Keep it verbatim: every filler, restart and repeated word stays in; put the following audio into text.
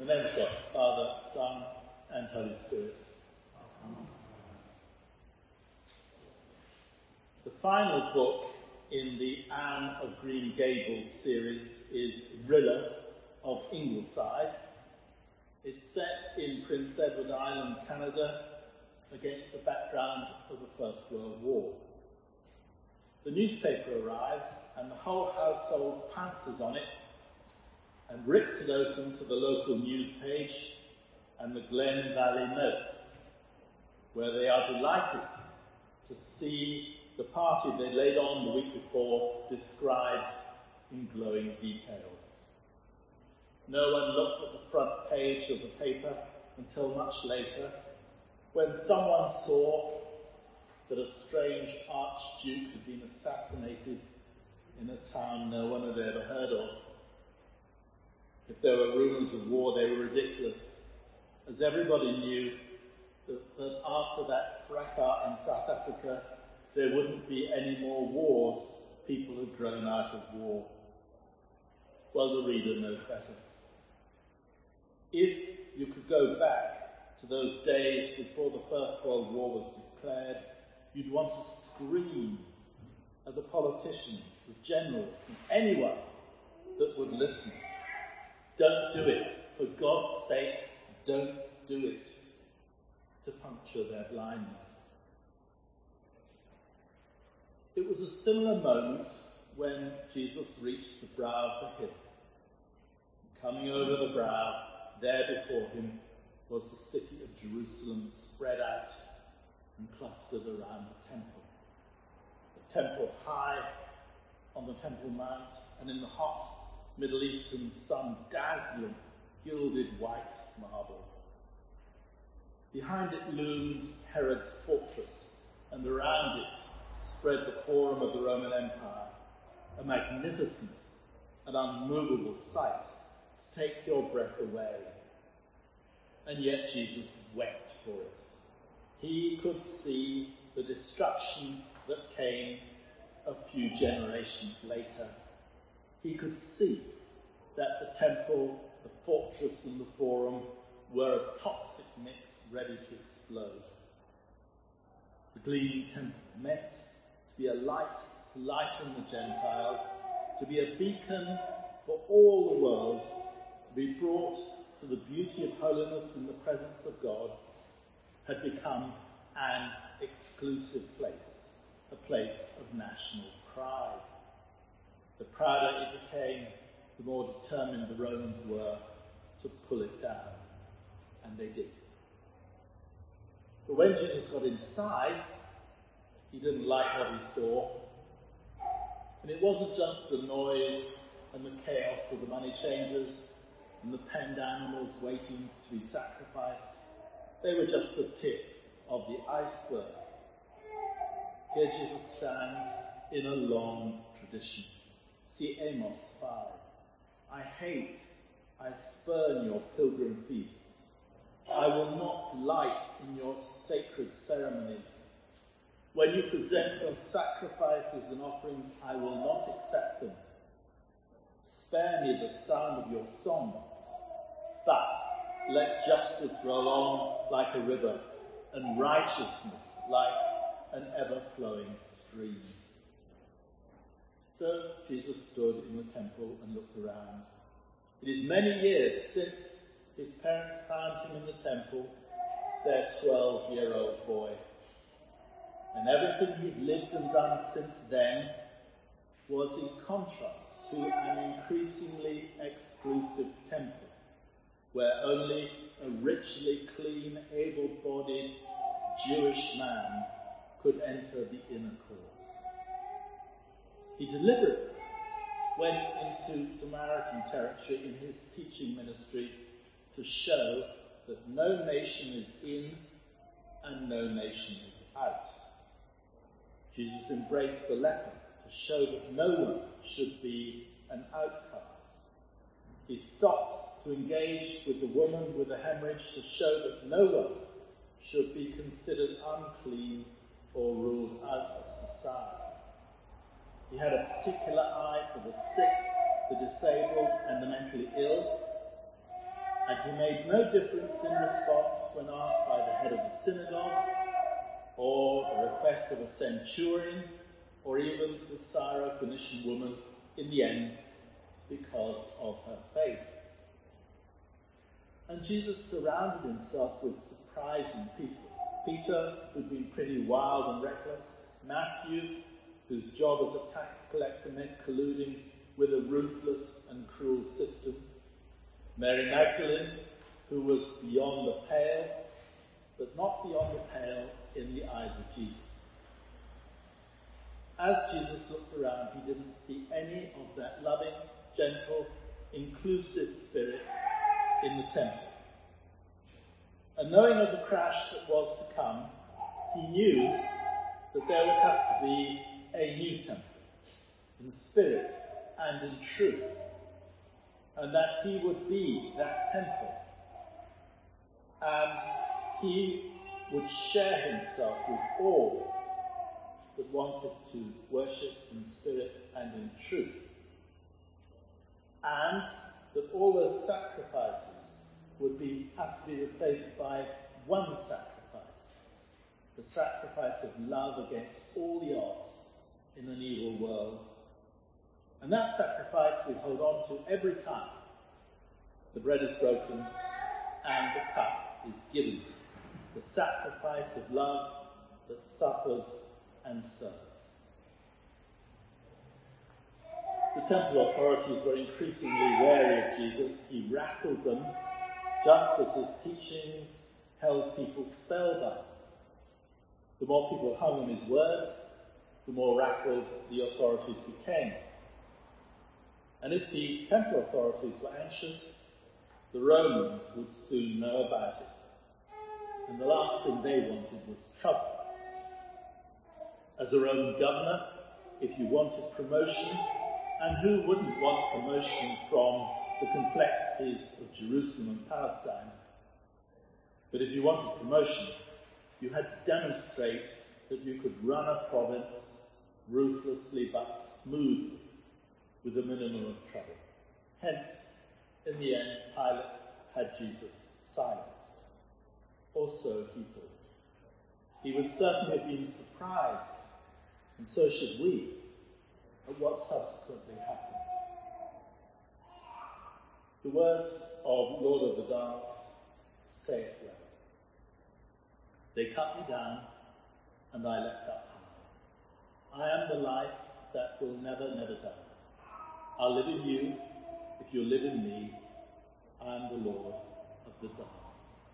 the name of God, Father, Son, and Holy Spirit. Amen. The final book in the Anne of Green Gables series is Rilla of Ingleside. It's set in Prince Edward Island, Canada, against the background of the First World War. The newspaper arrives and the whole household pounces on it and rips it open to the local news page and the Glen Valley Notes, where they are delighted to see the party they laid on the week before described in glowing details. No one looked at the front page of the paper until much later, when someone saw that a strange archduke had been assassinated in a town no one had ever heard of. If there were rumours of war, they were ridiculous, as everybody knew that, that after that fracas in South Africa, there wouldn't be any more wars. People had grown out of war. Well, the reader knows better. If you could go back to those days before the First World War was declared, you'd want to scream at the politicians, the generals, and anyone that would listen. Don't do it. For God's sake, don't do it. To puncture their blindness. It was a similar moment when Jesus reached the brow of the hill. Coming over the brow, there before him was the city of Jerusalem spread out and clustered around the temple. The temple high on the Temple Mount, and in the hot Middle Eastern sun, dazzling, gilded white marble. Behind it loomed Herod's fortress, and around it spread the Forum of the Roman Empire, a magnificent and unmovable sight to take your breath away. And yet Jesus wept for it. He could see the destruction that came a few generations later. He could see that the temple, the fortress and the forum were a toxic mix ready to explode. The gleaming temple meant to be a light to lighten the Gentiles, to be a beacon for all the world, to be brought to the beauty of holiness in the presence of God, had become an exclusive place, a place of national pride. The prouder it became, the more determined the Romans were to pull it down. And they did. But when Jesus got inside, he didn't like what he saw. And it wasn't just the noise and the chaos of the money changers and the penned animals waiting to be sacrificed. They were just the tip of the iceberg. Here Jesus stands in a long tradition. See Amos five. I hate, I spurn your pilgrim feasts. I will not delight in your sacred ceremonies. When you present your sacrifices and offerings, I will not accept them. Spare me the sound of your songs, but let justice roll on like a river, and righteousness like an ever-flowing stream. So Jesus stood in the temple and looked around. It is many years since his parents found him in the temple, their twelve-year-old boy. And everything he'd lived and done since then was in contrast to an increasingly exclusive temple, where only a richly clean, able-bodied Jewish man could enter the inner court. He deliberately went into Samaritan territory in his teaching ministry to show that no nation is in and no nation is out. Jesus embraced the leper to show that no one should be an outcast. He stopped to engage with the woman with a hemorrhage to show that no one should be considered unclean or ruled out of society. He had a particular eye for the sick, the disabled, and the mentally ill. And he made no difference in response when asked by the head of the synagogue, or the request of a centurion, or even the Syrophoenician woman in the end, because of her faith. And Jesus surrounded himself with surprising people. Peter, who'd been pretty wild and reckless. Matthew, whose job as a tax collector meant colluding with a ruthless and cruel system. Mary Magdalene, who was beyond the pale, but not beyond the pale in the eyes of Jesus. As Jesus looked around, he didn't see any of that loving, gentle, inclusive spirit in the temple. And knowing of the crash that was to come, he knew that there would have to be a new temple, in spirit and in truth, and that he would be that temple. And he would share himself with all that wanted to worship in spirit and in truth. And that all those sacrifices would be have to be replaced by one sacrifice, the sacrifice of love against all the odds in an evil world. And that sacrifice we hold on to every time the bread is broken and the cup is given. The sacrifice of love that suffers and serves. The temple authorities were increasingly wary of Jesus. He rattled them just as his teachings held people spellbound. The more people hung on his words, the more rattled the authorities became. And if the temple authorities were anxious, the Romans would soon know about it. And the last thing they wanted was trouble. As a Roman governor, if you wanted promotion, and who wouldn't want promotion from the complexities of Jerusalem and Palestine? But if you wanted promotion, you had to demonstrate that you could run a province ruthlessly but smoothly, with a minimum of trouble. Hence, in the end, Pilate had Jesus silenced. Or so he thought. He would certainly have been surprised, and so should we, at what subsequently happened. The words of Lord of the Dance say it well. They cut me down, and I leapt up high. I am the life that will never, never die. I'll live in you, if you live in me. I am the Lord of the Dance.